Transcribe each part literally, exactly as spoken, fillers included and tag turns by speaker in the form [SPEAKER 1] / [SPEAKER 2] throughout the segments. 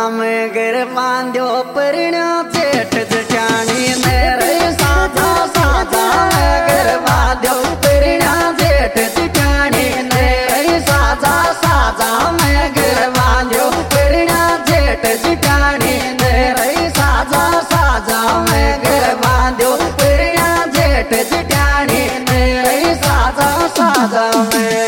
[SPEAKER 1] में गिर बांध्यो परिण्या जेठ जटानी मेरे साजा साजा में गिर बांध्यो परिण्या जेठ जटानी मेरे साजा साजा में गिर बांध्यो परिण्या जेठ जटानी मेरे साजा साजा में गिर बांध्यो परिण्या जेठ जटानी मेरे साजा साजा में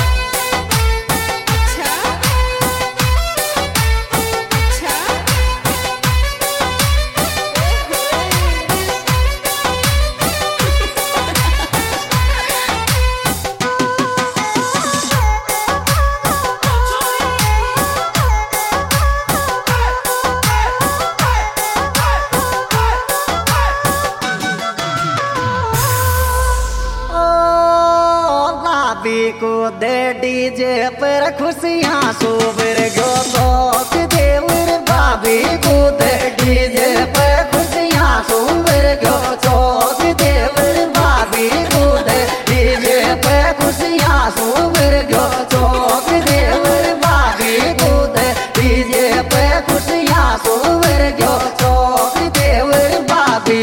[SPEAKER 1] को दे डीजे पर खुशियां सोबर गो शौक देवर भाभी को दे डीजे पर खुशियां सोबर गो शौक देवर भाभी को दे डीजे पर खुशियां सोबर गो शौक देवर भाभी को दे डीजे पर खुशियां सोबर गो शौक देवर भाभी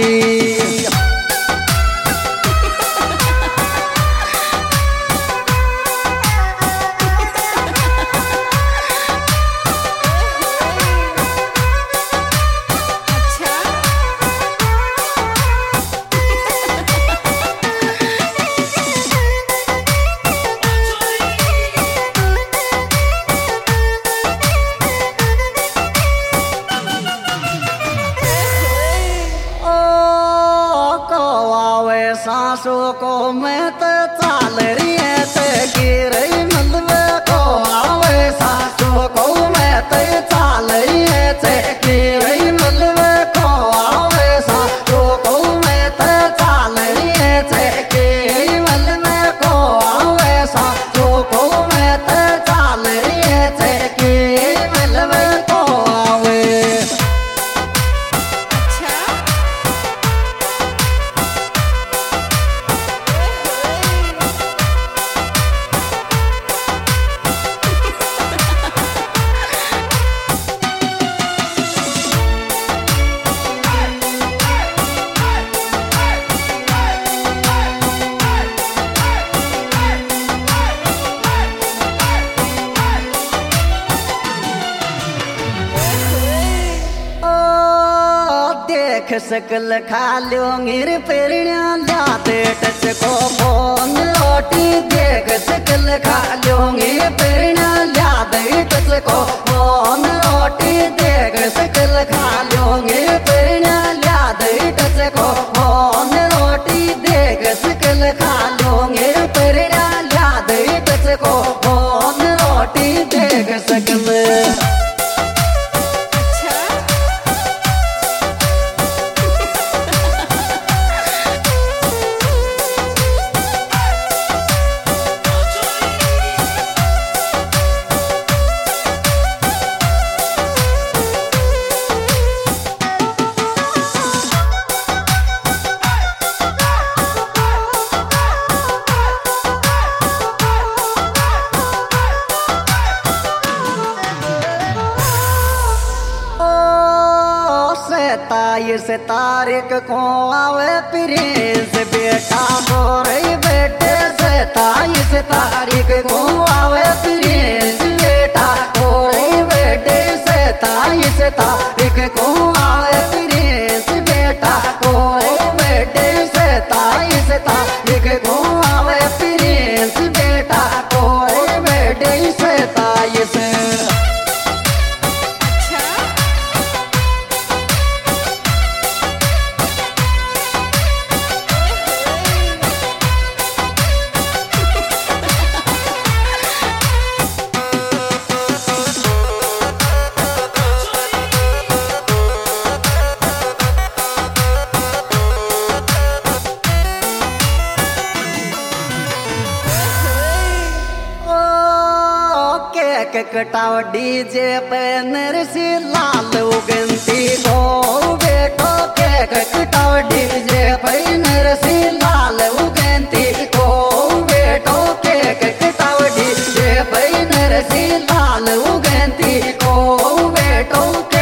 [SPEAKER 1] सासों को मैं तो चाल रही है ते गिर मलबे को आवे सासों को मैं तो चाल रही है ते गिर मलबे को आवे सासों को मैं तो चाल रही है ते गिर मलबे को आवे सासों को मैं तो चाल रही है ते गिर मलबे को आवे देख सकल खा लो गिर पेरिया लाते टच को फोन रोटी देख सकल खा लो गिर पेरिया लाते टच को फोन रोटी देख सकल खा लो गिर पेरिया लाते टच को फोन रोटी देख सकल खा लो गिर पेरिया लाते टच को फोन रोटी देख सकल सताईस तारीख को आवे प्रिंस बेटा मोरे बेटे सताईस तारीख को आवे प्रिंस बेटा मोरे बेटे सताईस तारीख को आवे प्रिंस बेटा मोरे बेटे सताईस तारीख को आवे प्रिंस बेटा मोरे बेटे सताईस कटाव डीजे पे नरसी लाल उगंती को बेटो के कटाव डीजे पे नरसी लाल उगंती को बेटो के कटाव डीजे पे नरसी लाल उगंती को बेटो के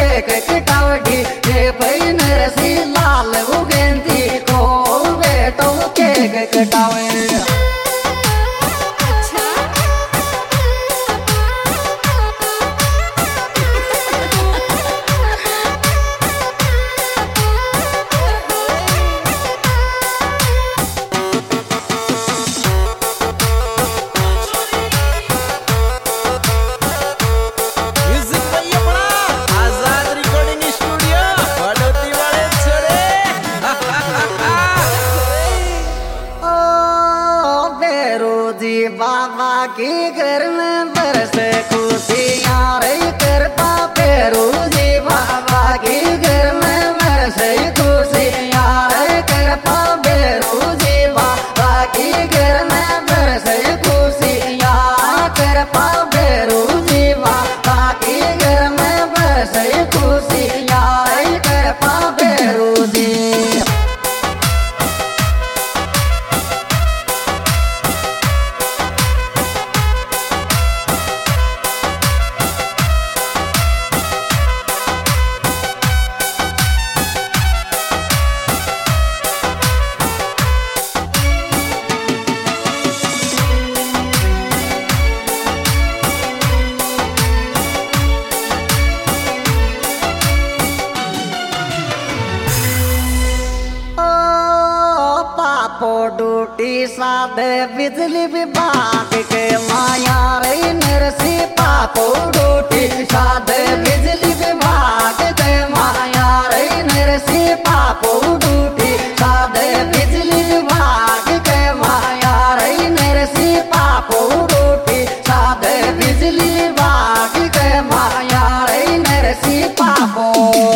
[SPEAKER 1] डूटी साधे बिजली विभाग के माया रे नरसी पापो डूटी साधे बिजली विभाग के माया रे नरसी पापो डूटी साधे बिजली विभाग के माया रे नरसी पापो डूटी साधे बिजली विभाग के माया रे नरसी पापो।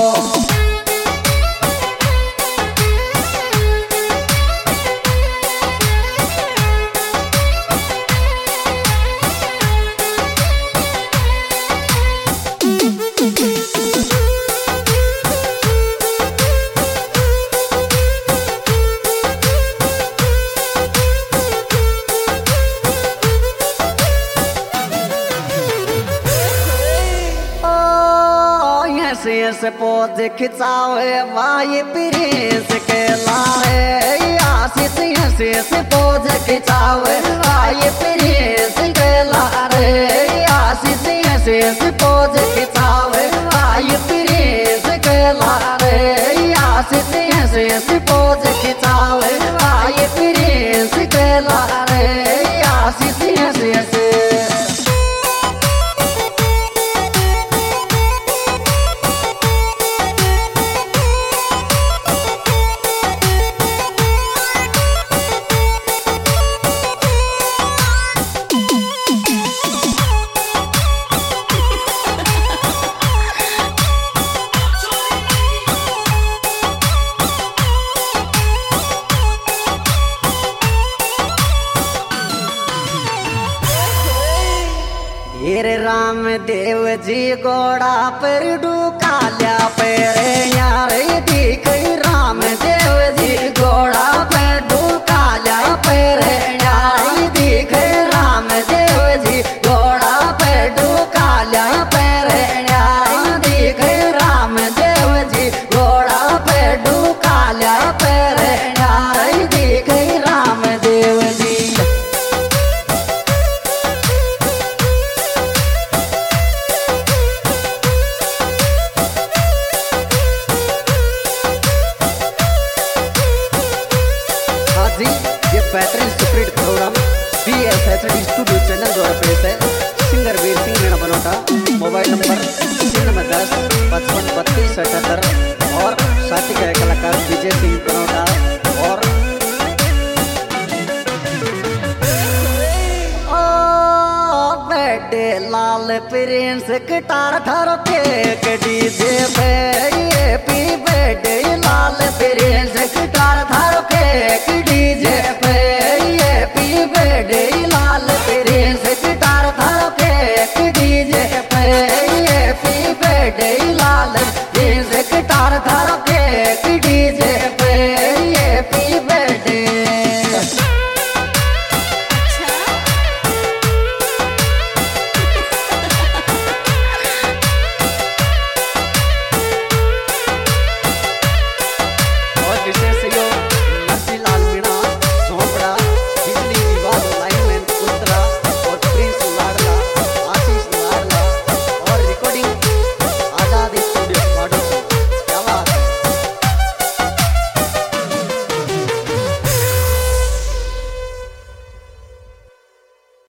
[SPEAKER 1] से पोज खिंचावे भाई प्रिंस के लारे आशीष से से पोज खिंचावे भाई प्रिंस के लारे आशीष से से पोज खिंचावे भाई प्रिंस के लारे आशीष से से पोज खिंचावे भाई प्रिंस के लारे आशीष से से हीरे राम देव जी घोड़ा पर डुकाल्या पेरे यारे दिख राम देव जी घोड़ा पर डुकाल्या पेरे यारे दिख राम देव जी घोड़ा पर डुकाल्या पेरे यारे दिख राम देव जी घोड़ा पर डुकाल्या पेरे यारे दिख राम देव जी। ये बेहतरीन superhit program B S H D studio channel द्वारा पेश है। Singer Veer Singh Meena Banota, mobile number छियानवे दस पचपन बत्तीस अठहत्तर और साथी का कलाकार विजय सिंह बनोटा। और ओ बेटे लाल प्रिंस गिटार धर के डीजे पे ये पी बेटे लाल प्रिंस गिटार धर के डीजे पे ये पी बेटे लाल प्रिंस